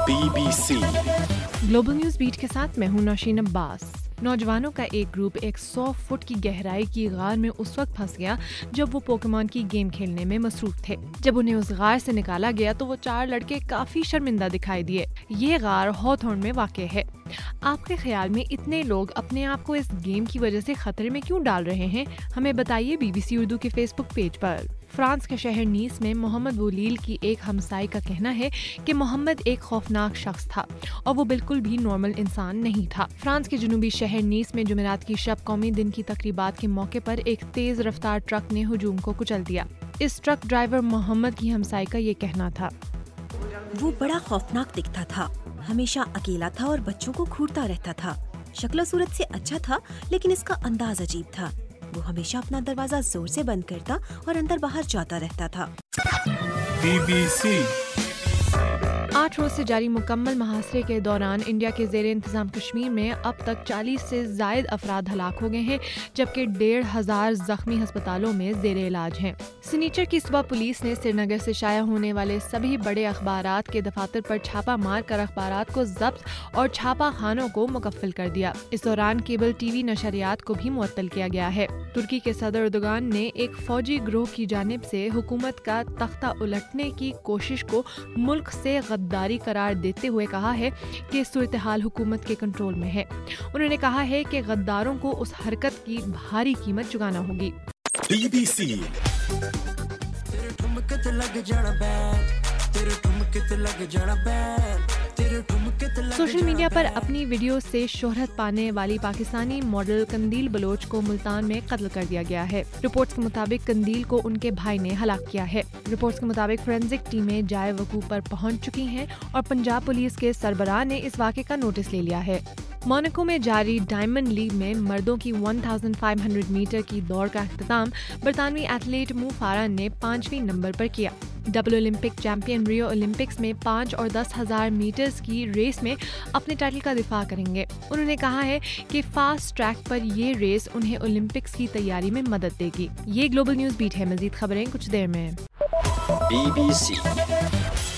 BBC global news beat के साथ मैं हूं नौशीन अब्बास। नौजवानों का एक ग्रुप 100 फुट की गहराई की गार में उस वक्त फंस गया जब वो पोकेमॉन की गेम खेलने में मसरूफ थे। जब उन्हें उस गार से निकाला गया तो वो 4 लड़के काफी शर्मिंदा दिखाई दिए। ये गार हॉथॉर्न में वाक़ है। आपके ख्याल में इतने लोग अपने आप को इस गेम की वजह से खतरे में क्यों डाल रहे हैं? हमें बताइए BBC उर्दू के फेसबुक पेज पर। फ्रांस के शहर नीस में मोहम्मद बोलील की एक हमसाई का कहना है कि मोहम्मद एक खौफनाक शख्स था और वो बिल्कुल भी नॉर्मल इंसान नहीं था। फ्रांस के जनूबी शहर नीस में जुमेरात की शब कौमी दिन की तकरीबात के मौके पर एक तेज रफ्तार ट्रक ने हुजूम को कुचल दिया। इस ट्रक ड्राइवर मोहम्मद की हमसाई का ये कहना था, वो बड़ा खौफनाक दिखता था, हमेशा अकेला था और बच्चों को घूरता रहता था। शक्ल सूरत से अच्छा था लेकिन इसका अंदाज अजीब था। वो हमेशा अपना दरवाजा जोर से बंद करता और अंदर बाहर जाता रहता था। BBC 8 रोज से जारी मुकम्मल मुहासरे के दौरान इंडिया के ज़ेरे इंतजाम कश्मीर में अब तक 40 से ज़ायद अफराद हलाक हो गए हैं, जबकि 1,500 जख्मी अस्पतालों में ज़ेरे इलाज हैं। सनीचर की सुबह पुलिस ने श्रीनगर से शाया होने वाले सभी बड़े अखबारात के दफातर पर छापा मार कर अखबारात को जब्त और छापा खानों को मुकफ्फल कर दिया। इस दौरान केबल TV नशरियात को भी मुअत्तल किया गया है। तुर्की के सदर एर्दोगान ने एक फौजी ग्रोह की जानिब से हुकूमत का तख्ता उलटने की कोशिश को मुल्क से गद्दारी करार देते हुए कहा है कि सूरत-ए-हाल हुकूमत के कंट्रोल में है। उन्होंने कहा है कि गद्दारों को उस हरकत की भारी कीमत चुकाना होगी। BBC सोशल मीडिया पर अपनी वीडियो से शोहरत पाने वाली पाकिस्तानी मॉडल कंदील बलोच को मुल्तान में कत्ल कर दिया गया है। रिपोर्ट्स के मुताबिक कंदील को उनके भाई ने हलाक किया है। रिपोर्ट्स के मुताबिक फोरेंसिक टीमें जाए वकूफ पर पहुंच चुकी हैं और पंजाब पुलिस के सरबराह ने इस वाक़े का नोटिस ले लिया है। मोनाको में जारी डायमंड लीग में मर्दों की 1500 मीटर की दौड़ का अख्तिताम बरतानवी एथलीट मू फारा ने 5वीं नंबर पर किया। Double Olympic champion Rio Olympics में 5 और 10,000 मीटर्स की रेस में अपने टाइटल का दिफा करेंगे। उन्होंने कहा है कि फास्ट ट्रैक पर ये रेस उन्हें ओलंपिक्स की तैयारी में मदद देगी। ये ग्लोबल न्यूज बीट है। मजीद खबरें कुछ देर में। BBC